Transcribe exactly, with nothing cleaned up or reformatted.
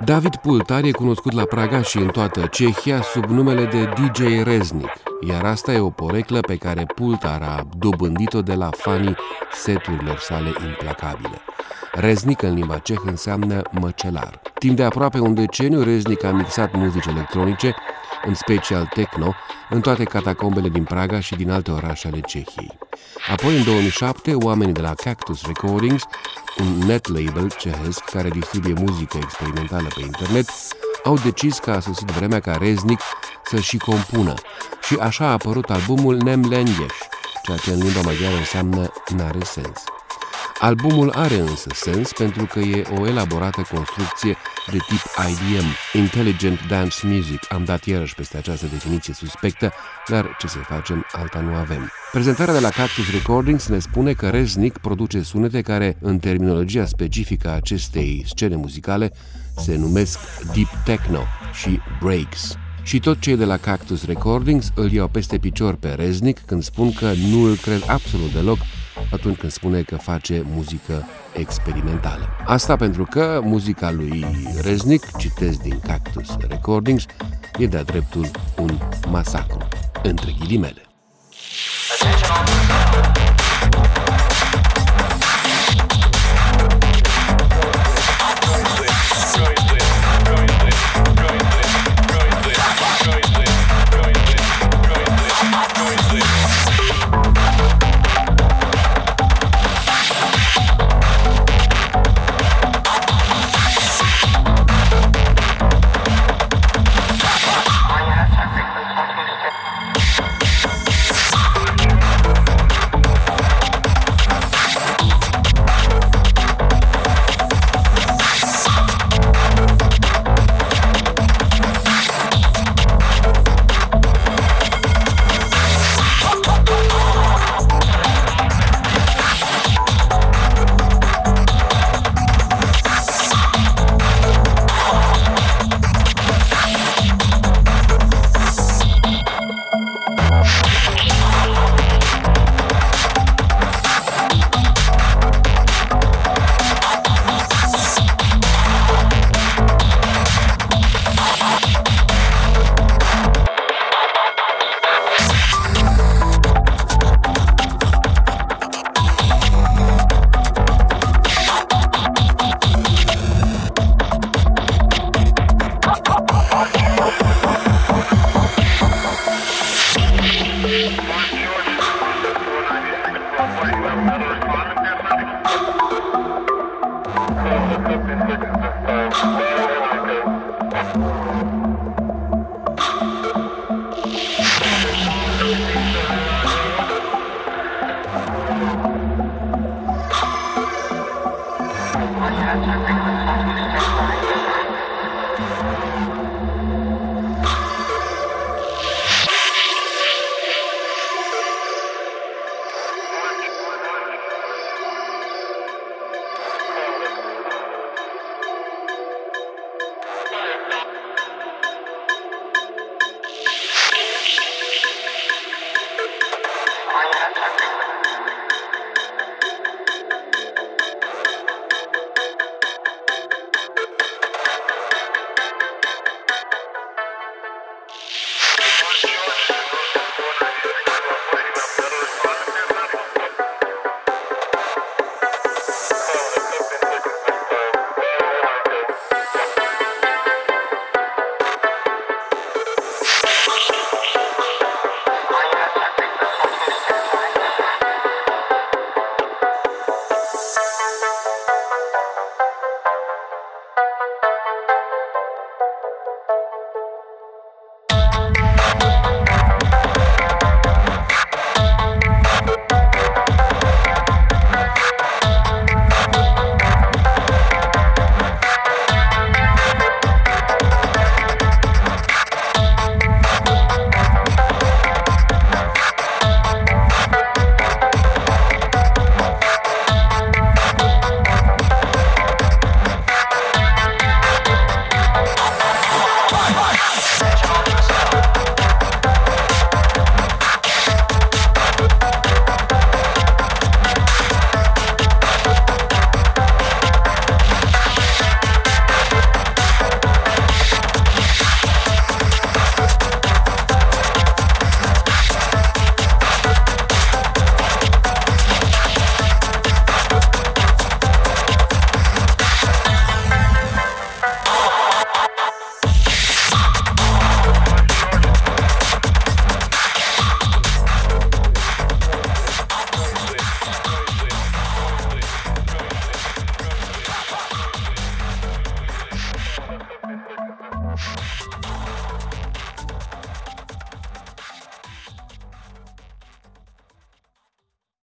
David Pultar e cunoscut la Praga și în toată Cehia sub numele de D J Reznik, iar asta e o poreclă pe care Pultar a dobândit-o de la fanii seturilor sale implacabile. Reznik în limba cehă înseamnă măcelar. Timp de aproape un deceniu, Reznik a mixat muzici electronice, în special techno, în toate catacombele din Praga și din alte orașe ale Cehiei. Apoi, în două mii șapte, oamenii de la Cactus Recordings, un net label cehesc care distribuie muzică experimentală pe internet, au decis că a sosit vremea ca Reznik să și compună și așa a apărut albumul Nem Lengyes, ceea ce în limba maghiară înseamnă n-are sens. Albumul are însă sens pentru că e o elaborată construcție de tip I D M, Intelligent Dance Music. Am dat iarăși peste această definiție suspectă, dar ce să facem, alta nu avem. Prezentarea de la Cactus Recordings ne spune că Reznik produce sunete care, în terminologia specifică a acestei scene muzicale, se numesc Deep Techno și Breaks. Și tot cei de la Cactus Recordings îl iau peste picior pe Reznik când spun că nu îl cred absolut deloc atunci când spune că face muzică experimentală. Asta pentru că muzica lui Reznik, citesc din Cactus Recordings, e de-a dreptul un masacru, între ghilimele. Check